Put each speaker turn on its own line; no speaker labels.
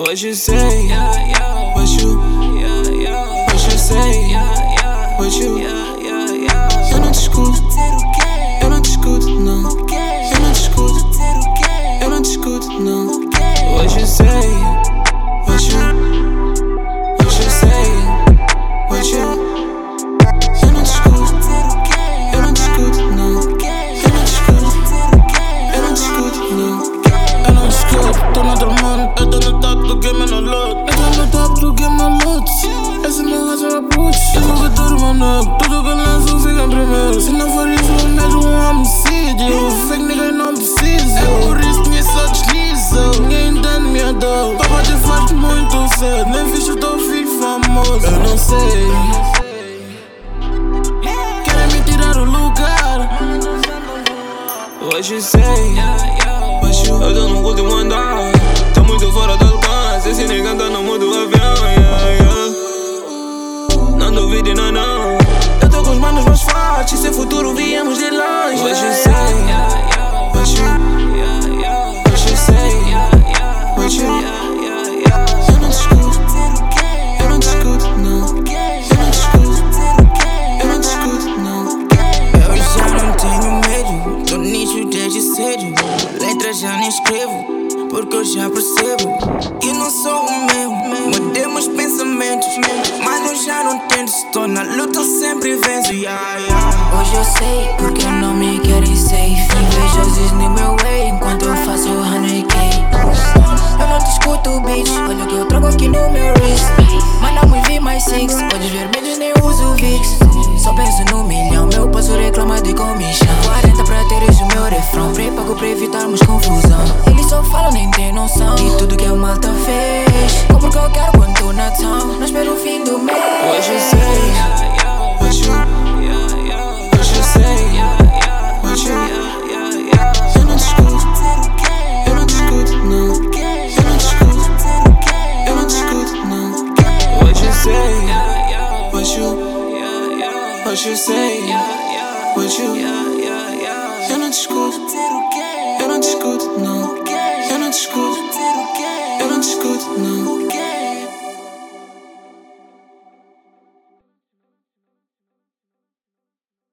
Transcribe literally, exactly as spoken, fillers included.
What you say? What you? What you say? What you? Eu não discuto. Eu não discuto, não. Eu não discuto. Eu não discuto, não. What you say? What you? What you say? What you? Eu não discuto. Eu não discuto, não. Eu não discuto. Eu não discuto, não.
Eu não discuto, tô no outro mundo. Eu tô no top do game, eu não luto. Eu tô no top do game, eu luto. Esse meu raso é approach. Eu nunca durmo, não. Tudo que eu lanço fica em primeiro. Se não for isso, eu nego um homicídio. Fake nigga não precisa. É por isso que minha só desliza. Ninguém entende minha dor. Papai te faz muito cedo. Nem fiz o teu filho famoso. Eu não sei. Querem me tirar o lugar.
What you say? What you? Eu tô no último andar. Tô muito fora do alcance. Esse nigga tá no mundo avião, yeah, yeah. Não duvide, não, não. Eu tô com os manos mais fortes. Sem futuro viemos de longe. What you say? What you? What you say? What you? Eu não discuto. Eu não discuto, não. Eu não discuto. Eu não discuto, não.
Eu já não tenho medo. Tô nicho desde cedo. Letras já nem escrevo, porque eu já percebo que não sou o mesmo. Mudei meus pensamentos, mas eu já não tento. Estou na luta, eu sempre venço, yeah, yeah.
Hoje eu sei porque não me querem safe. Invejosas no meu way enquanto eu faço honey cake. Eu não discuto, bitch. Olha o que eu trago aqui no meu wrist. Mas não me vi mais six. Olhos vermelhos nem uso Vicks. Só penso no milhão, meu passo reclama de comissão. Quarenta pra teres o meu refrão. Pré-pago pra evitarmos confusão. Eles só falam, nem tem noção de tudo que a malta fez. Compro o que eu quero quando tô na town. Não espero o fim do mês.
What you say? What you? What you say? What you? Eu não discuto. Eu não discuto, não. Eu não discuto. Eu não discuto, não. What you say? What you? What you say? What you? Eu não discuto.